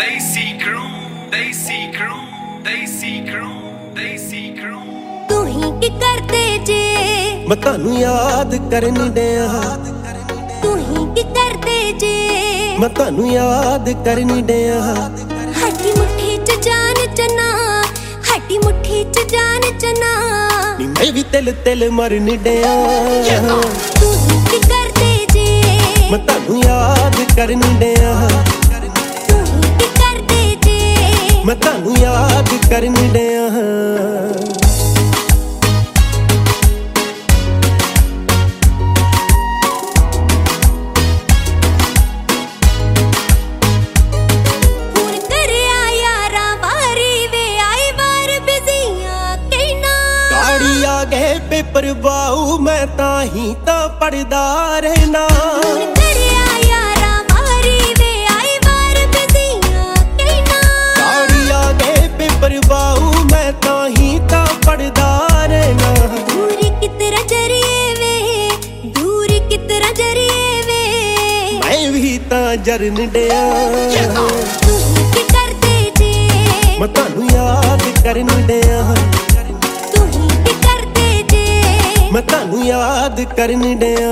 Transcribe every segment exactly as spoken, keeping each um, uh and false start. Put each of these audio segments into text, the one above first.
Desi crew, Desi crew, Desi crew, Desi crew। तू ही की करते जे मैं तानू याद करनी दिया, तू ही की करते जे मैं तानू याद करनी दिया। हड्डी मुट्ठी च जान चना, हड्डी मुट्ठी च जान चना, नी मैं भी तिल तिल मरनी दिया। तू ही की करते जे मैं तानू याद करनी दिया, तू ही की करते जे मैं तानू याद करनी दिया। पेपर बाऊ मैं ताही ता पढ़दा रहना। पेपर बाऊ मैं ताही ता पढ़दा रहना। दूर कितना जरिए वे, दूर कितना जरिए वे, मैं भी ता जरन दिया। तू ही की करते जे मैं तानू याद करन दिया, मैं तानू याद करन दिया।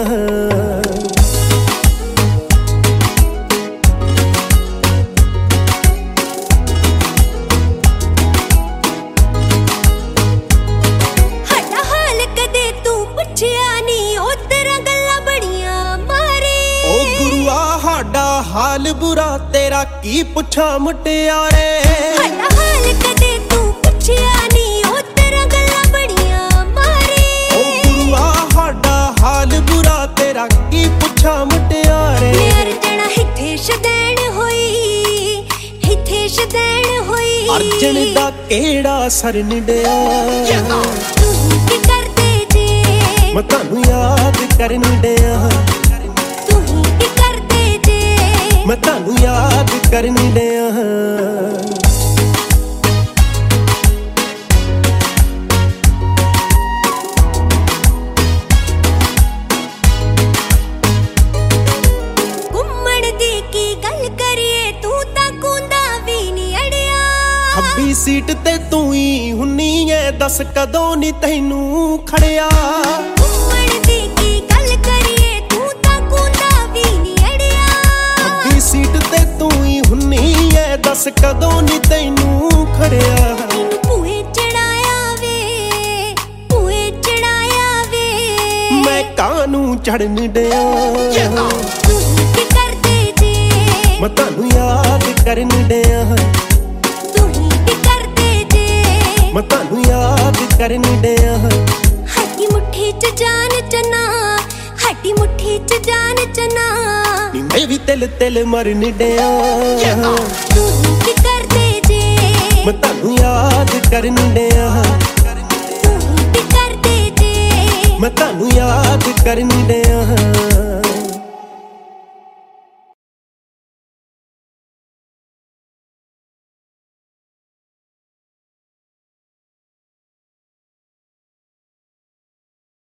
हटा हाल कदे तू पुछया नी, ओ तेरा गल्ला बड़ियां मारे। ओ गुरुआ हाडा हाल बुरा, तेरा की पुछा मुटियारे। हटा हाल कदे तू पुछया नी, ओ तेरा गल्ला बड़ियां मारे। ओ गुरुआ हाडा हाल बुरा, तेरा की पुछा मुटियारे। मेर जना हिथे शदैन होई, हिथे शदैन होई। अर्जन दा केड़ा सरन दिया। तू ही की करते जे मैं तानू याद करन दिया, तू ही की करते जे मैं तानू याद करन दिया। खब्बी सीट ते तू ही हुन्नी ऐ, दस कदों नी तैनू खड़िया। घुम्मण दी की गल करिए तू तां कूंदा वी नी अड़िया। खब्बी सीट ते तू ही हुन्नी ऐ, दस कदों नी तैनू खड़िया। भूए चढ़ाया वे, भूए चढ़ाया वे, मैं कानू चढ़न दिया। तू ही की करते जे मैं तानू याद करन दिया, मैं तानू याद करन दिया। हड्डी मुट्ठी च जान चना, हड्डी मुट्ठी च जान चना, नी मैं भी तिल तिल मरन दिया। तू ही की करते जे मैं तानू याद करन दिया, तू ही की करते जे मैं तानू याद करन दिया।